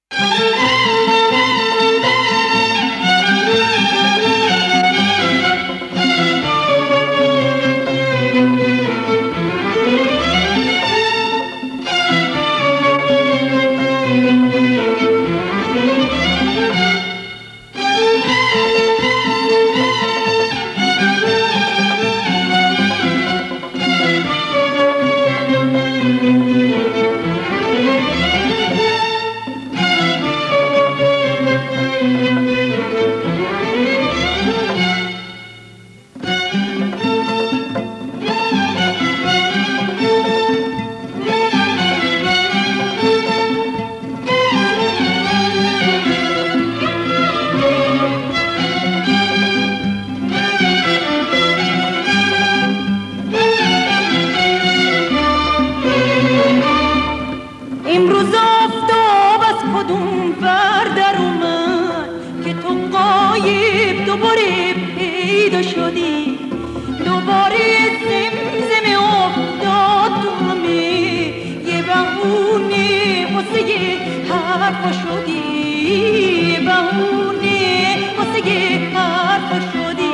امروز آفتاب از کدوم ور در اومد که تو غایب دوباره پیدا شدی، دوباره زمزمه افتاد تو همه یه بهونه واسه حرفا شدی، یه بهونه واسه حرفا شدی.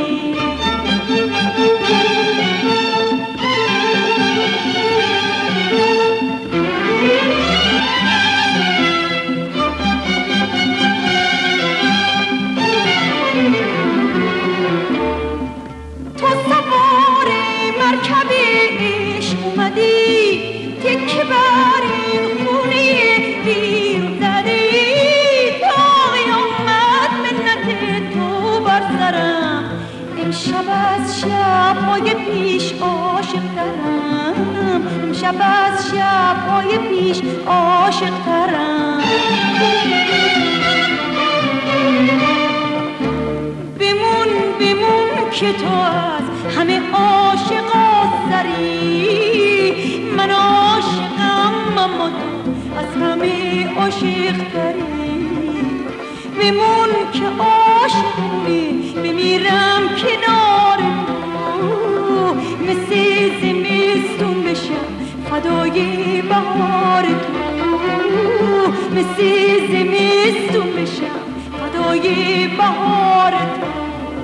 تو سوار مرکب عشق اومدی، تکه بر این خونه بیرون زدی، تا قیامت منت تو بر سرم. امشب از شب‌های پیش عاشق‌ترم، امشب از شب‌های پیش عاشق‌ترم. بمون که تو از همه عاشقا سری، من عاشقم اما تو از همه عاشق‌تری. بمون که عاشقی بمیرم کنار تو، مثل زمستون بشم فدای بهار تو، مثل زمستون بشم فدای بهار تو.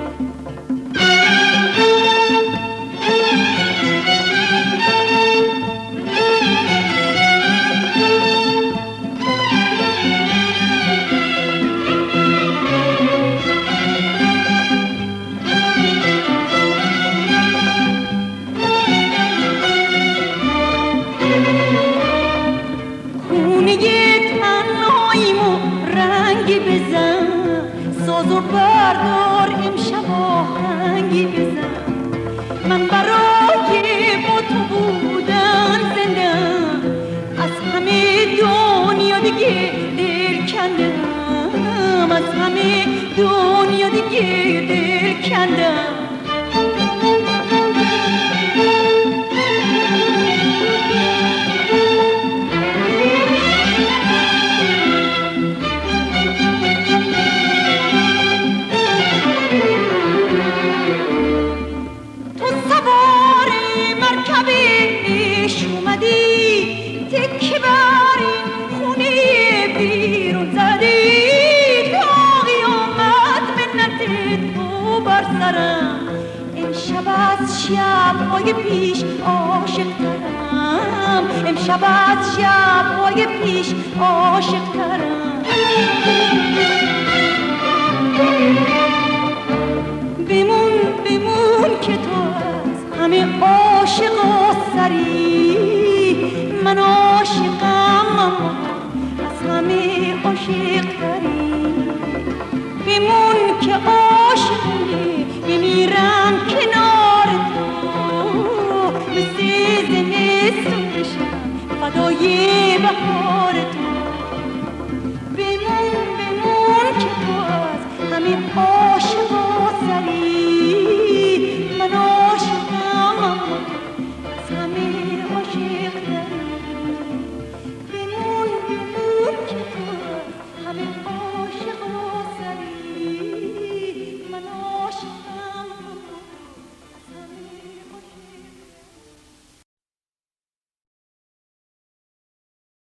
خونه تنهاییمو رنگی بزن، ساز و بردار امشب آهنگی بزن. من برای با تو بودن زندم، از همه دنیا دیگه دل کندم، از همه دنیا دیگه دل کندم. تکه بر این خونه بیرون زدی، تا قیامت منت تو بر سرم. امشب از شب‌های پیش عاشق‌ترم، امشب از شب‌های پیش عاشق‌ترم. بمون که تو از همه عاشقا